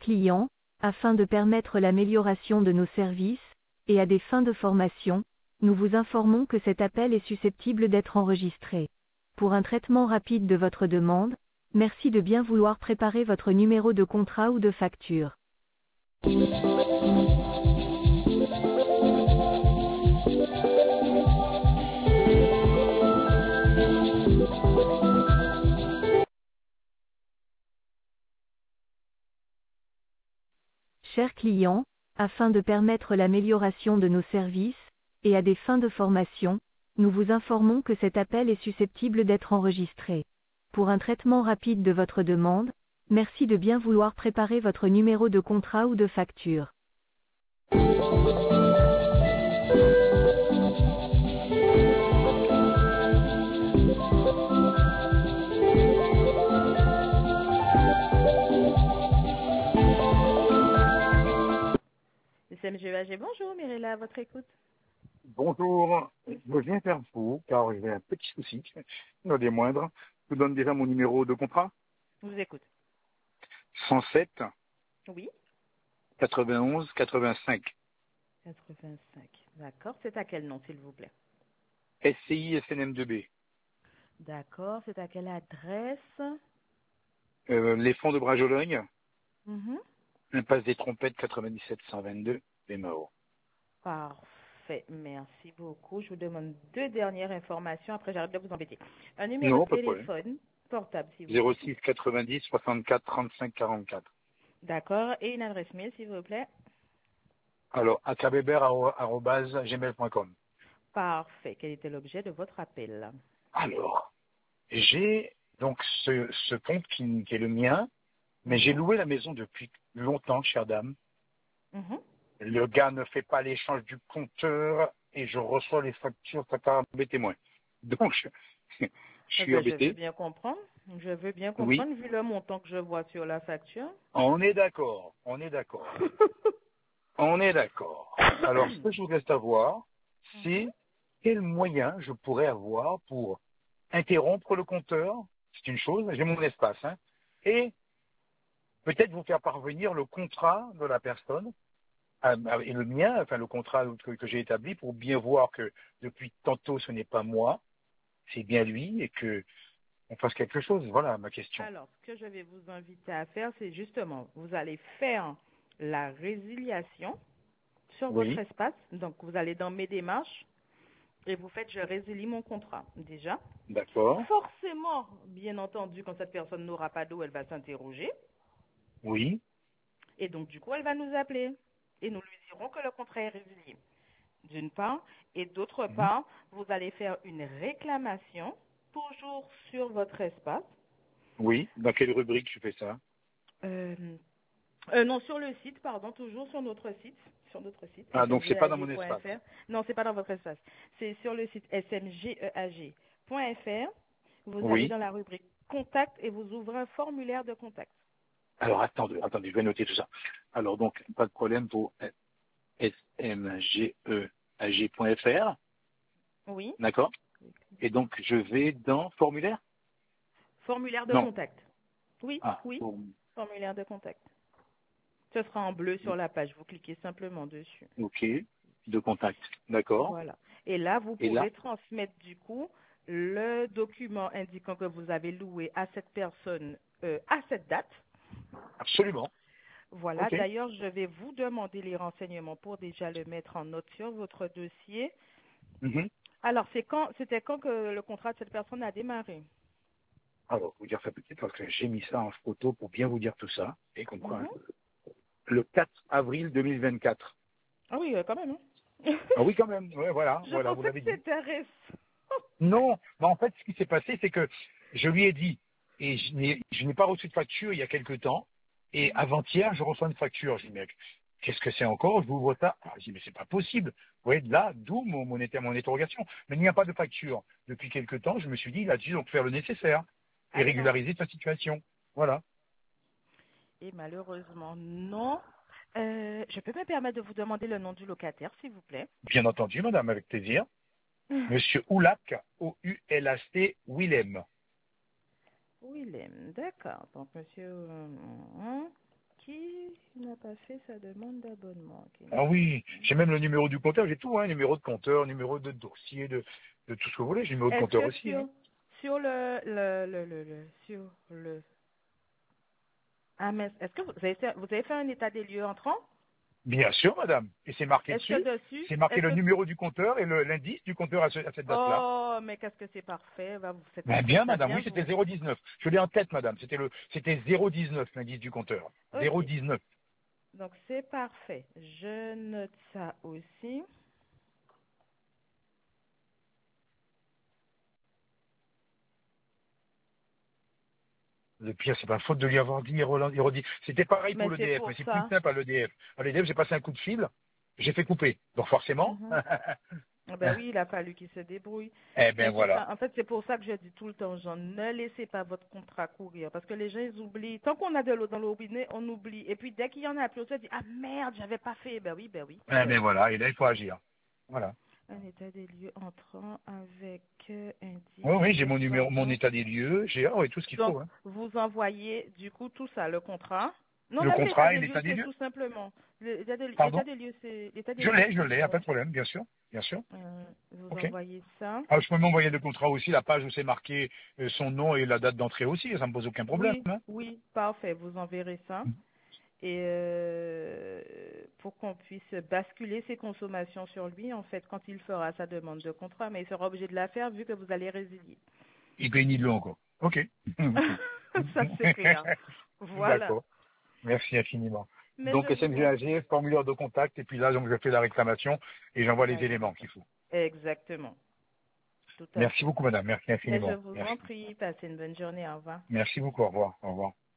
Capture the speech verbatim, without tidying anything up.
clients, afin de permettre l'amélioration de nos services, et à des fins de formation, nous vous informons que cet appel est susceptible d'être enregistré. Pour un traitement rapide de votre demande, merci de bien vouloir préparer votre numéro de contrat ou de facture. Chers clients, afin de permettre l'amélioration de nos services, et à des fins de formation, nous vous informons que cet appel est susceptible d'être enregistré. Pour un traitement rapide de votre demande, merci de bien vouloir préparer votre numéro de contrat ou de facture. S M G E A G, bonjour, Mirella, à votre écoute. Bonjour, je viens vers vous car j'ai un petit souci, non des moindres. Je vous donne déjà mon numéro de contrat. Je vous écoute. cent sept Oui. quatre-vingt-onze quatre-vingt-cinq. quatre-vingt-cinq. D'accord. C'est à quel nom, s'il vous plaît? S C I S N M deux B. D'accord. C'est à quelle adresse? Euh, les fonds de Brajologne, Mhm. impasse des Trompettes quatre-vingt-dix-sept cent vingt-deux, B M A O. Parfait. Merci beaucoup. Je vous demande deux dernières informations. Après, j'arrête de vous embêter. Un numéro Non, de pas de problème. téléphone portable, s'il vous zéro plaît. six quatre-vingt-dix soixante-quatre trente-cinq quarante-quatre. D'accord. Et une adresse mail, s'il vous plaît. Alors, akabeber arobase gmail point com. Parfait. Quel était l'objet de votre appel? Alors, j'ai donc ce, ce compte qui, qui est le mien, mais j'ai loué la maison depuis longtemps, chère dame. Mhm. Le gars ne fait pas l'échange du compteur et je reçois les factures, ça t'a embêté moins. Donc, je, je Eh suis ben, je veux embêté. bien comprendre. Je veux bien Oui, comprendre, vu le montant que je vois sur la facture. on est d'accord, on est d'accord. On est d'accord. Alors, ce que je voudrais savoir, c'est quel moyen je pourrais avoir pour interrompre le compteur, c'est une chose, j'ai mon espace, hein, et peut-être vous faire parvenir le contrat de la personne, à- à- et le mien, enfin le contrat que, que j'ai établi pour bien voir que depuis tantôt ce n'est pas moi, c'est bien lui, et que on fasse quelque chose. Voilà ma question. Alors, ce que je vais vous inviter à faire, c'est justement, vous allez faire la résiliation sur votre Oui, espace. Donc, vous allez dans mes démarches et vous faites je résilie mon contrat déjà. d'accord. Forcément, bien entendu, quand cette personne n'aura pas d'eau, elle va s'interroger. Oui, Et donc, du coup, elle va nous appeler. Et nous lui dirons que le contrat est résilié, d'une part. Et d'autre mhm, part, vous allez faire une réclamation, toujours sur votre espace. oui. Dans quelle rubrique je fais ça? Euh, euh, non, sur le site, pardon, toujours sur notre site, sur notre site, Ah, donc c'est pas dans mon espace. s m g e a g point f r. Non, c'est pas dans votre espace. C'est sur le site s m g e a g point f r. Vous allez Oui. dans la rubrique contact et vous ouvrez un formulaire de contact. Alors attendez, attendez, je vais noter tout ça. Alors donc, pas de problème pour s m g e a g point f r, Oui, d'accord? Et donc je vais dans formulaire? formulaire de Non. contact. Oui, Ah, oui, pour- formulaire de contact. Ce sera en bleu sur la page. Vous cliquez simplement dessus. ok, de contact, d'accord. Voilà. Et là, vous Et là, pouvez transmettre du coup le document indiquant que vous avez loué à cette personne euh, à cette date. absolument, Voilà. ok. D'ailleurs, je vais vous demander les renseignements pour déjà le mettre en note sur votre dossier. Mhm. Alors, c'est quand, c'était quand que le contrat de cette personne a démarré? Alors, vous dire ça peut-être parce que j'ai mis ça en photo pour bien vous dire tout ça, et comprendre. Mhm. Le quatre avril deux mille vingt-quatre. Ah oui, euh, quand même. Hein. Ah oui, quand même, ouais, voilà, Je voilà, vous pensais que l'avez dit. c'était récent. Non, mais en fait, ce qui s'est passé, c'est que je lui ai dit, et je n'ai je n'ai pas reçu de facture il y a quelque temps, et avant-hier, je reçois une facture. Je dis, mais qu'est-ce que c'est encore? Je vous vois ça. Ah, je dis, mais c'est pas possible. Vous voyez, là, d'où mon, mon, inter- mon interrogation. Mais il n'y a pas de facture. Depuis quelque temps, je me suis dit, il a dû donc faire le nécessaire et Ah mais non. régulariser sa situation. Voilà. Et malheureusement, non. Euh, je peux me permettre de vous demander le nom du locataire, s'il vous plaît. Bien entendu, madame, avec plaisir. Monsieur Oulac, O U L A C, Willem. Willem, d'accord. Donc, monsieur, euh, qui n'a pas fait sa demande d'abonnement. Ok. Ah oui, j'ai même le numéro du compteur, j'ai tout, hein, numéro de compteur, numéro de dossier, de, de tout ce que vous voulez, j'ai le numéro de Est-ce compteur que aussi. sur, Hein. sur le, le, le, le, le- sur le, ah, mais est-ce que vous avez fait, vous avez fait un état des lieux entrant? Bien sûr, madame. Et c'est marqué Est-ce que dessus, dessus, c'est marqué est-ce le que, numéro du compteur et le- l'indice du compteur à, ce- à cette date-là. oh, mais qu'est-ce que c'est parfait, va, vous faites, Ben vous faites bien, ça madame, bien, oui, c'était vous. zéro dix-neuf. Je l'ai en tête, madame, c'était le, c'était zéro dix-neuf, l'indice du compteur. Ok, zéro dix-neuf. donc c'est parfait. Je note ça aussi. Le pire, c'est pas faute de lui avoir dit et relan- et redit. C'était pareil pour Mais c'est l'E D F, mais pour c'est plus ça. simple à l'E D F. À l'E D F, j'ai passé un coup de fil, j'ai fait couper. Donc forcément, Mhm. Ah ben oui, il a fallu qu'il se débrouille. eh ben Mais c'est voilà. ça. En fait, c'est pour ça que je dis tout le temps aux gens, ne laissez pas votre contrat courir. Parce que les gens, ils oublient. Tant qu'on a de l'eau dans le robinet, on oublie. Et puis, dès qu'il y en a plus, on se dit, ah merde, j'avais pas fait. Ben oui, ben oui, Eh ben ben oui. voilà, et là, il faut agir. Voilà. Un état des lieux entrant avec euh, indice Oui, oui, j'ai de mon numéro, mon changement. état des lieux, j'ai oh, et tout ce qu'il Donc, faut. Hein. vous envoyez, du coup, tout ça, le contrat. Non, Le même l'état contrat et des l'état lieux, des c'est lieux. tout simplement. L'état des, l'état Pardon des lieux, c'est, l'état des Je lieux, l'ai, je c'est l'ai, y a quoi? pas de problème, bien sûr, bien sûr. Euh, vous Ok. envoyez ça. Ah, je peux m'envoyer le contrat aussi, la page où c'est marqué euh, son nom et la date d'entrée aussi, ça me pose aucun problème. Oui, Hein. oui, parfait. Vous enverrez ça. Et euh, pour qu'on puisse basculer ses consommations sur lui, en fait, quand il fera sa demande de contrat, mais il sera obligé de la faire vu que vous allez résilier. Il paye ni de l'eau encore. Ok. Ça, c'est clair. Voilà. D'accord. Merci infiniment. Mais je Donc vous en prie. S N G A G, formulaire de contact, et puis là, donc, je fais la réclamation et j'envoie les éléments qu'il faut. Exactement. Tout à Merci fait. beaucoup, madame. Merci Mais je infiniment. vous en Merci. prie. Passez une bonne journée. Au revoir. Merci beaucoup. Au revoir. Au revoir.